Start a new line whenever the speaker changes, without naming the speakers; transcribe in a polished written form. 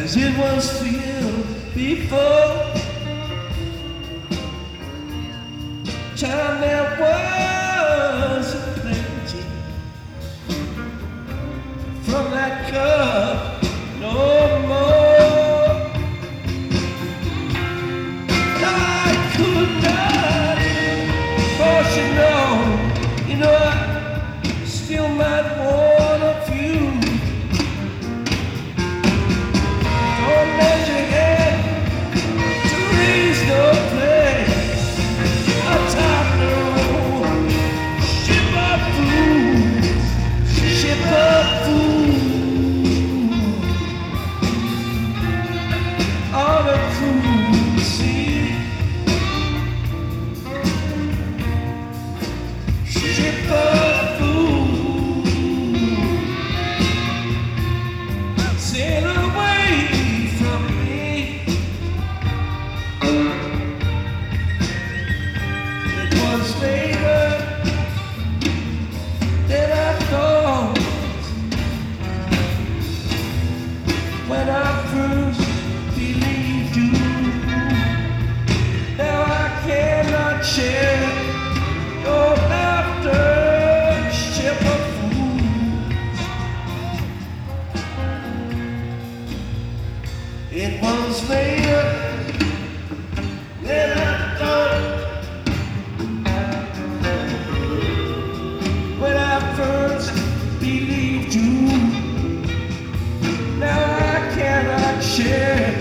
as it was for you before. Time there was plenty from that cup, no more. I could not, for you know I still might want a few. Don't measure head to raise no place. A top road, ship of food, ship of food on a cruise sea. Ship of food, sail away from me. It was later than I thought when I first believed you. Now I cannot share your laughter, ship of fools. It was later than I thought when I first believed you. Now I cannot share